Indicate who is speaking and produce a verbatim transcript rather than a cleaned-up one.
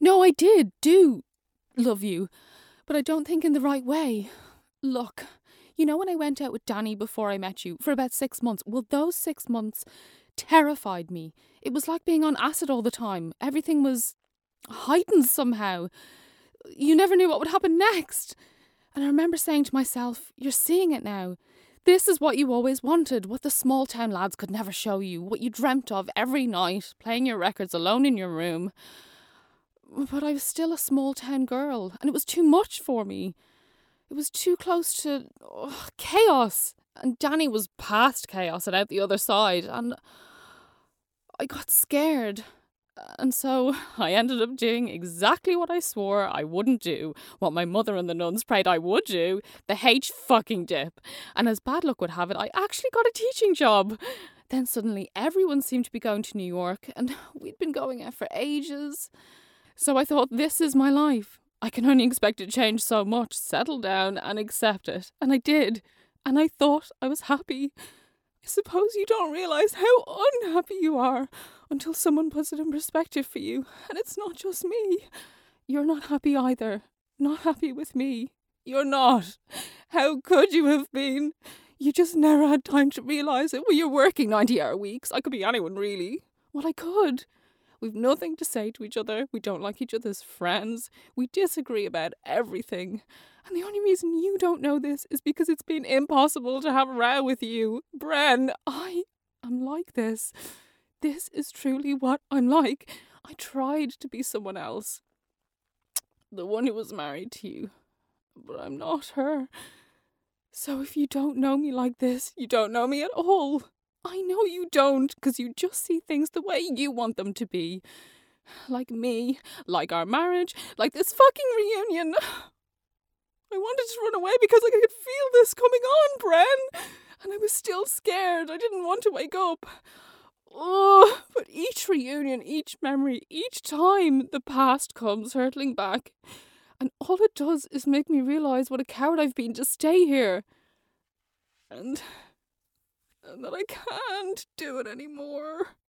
Speaker 1: No, I did do love you, but I don't think in the right way. Look, you know when I went out with Danny before I met you for about six months? Well, those six months terrified me. It was like being on acid all the time. Everything was heightened somehow. You never knew what would happen next. And I remember saying to myself, you're seeing it now. This is what you always wanted, what the small town lads could never show you, what you dreamt of every night, playing your records alone in your room. But I was still a small town girl, and it was too much for me. It was too close to ugh, chaos. And Danny was past chaos and out the other side, and I got scared. And so I ended up doing exactly what I swore I wouldn't do, what my mother and the nuns prayed I would do, the H fucking dip. And as bad luck would have it, I actually got a teaching job. Then suddenly everyone seemed to be going to New York, and we'd been going out for ages. So I thought, this is my life. I can only expect to change so much, settle down and accept it. And I did. And I thought I was happy. I suppose you don't realise how unhappy you are until someone puts it in perspective for you. And it's not just me. You're not happy either. Not happy with me. You're not. How could you have been? You just never had time to realise it. Well, you're working ninety-hour weeks. I could be anyone, really. Well, I could. We've nothing to say to each other. We don't like each other's friends. We disagree about everything. And the only reason you don't know this is because it's been impossible to have a row with you. Bren, I am like this. This is truly what I'm like. I tried to be someone else. The one who was married to you. But I'm not her. So if you don't know me like this, you don't know me at all. I know you don't, because you just see things the way you want them to be. Like me, like our marriage, like this fucking reunion. I wanted to run away because I could feel this coming on, Bren. And I was still scared. I didn't want to wake up. Oh, but each reunion, each memory, each time the past comes hurtling back. And all it does is make me realise what a coward I've been to stay here. And... and that I can't do it anymore.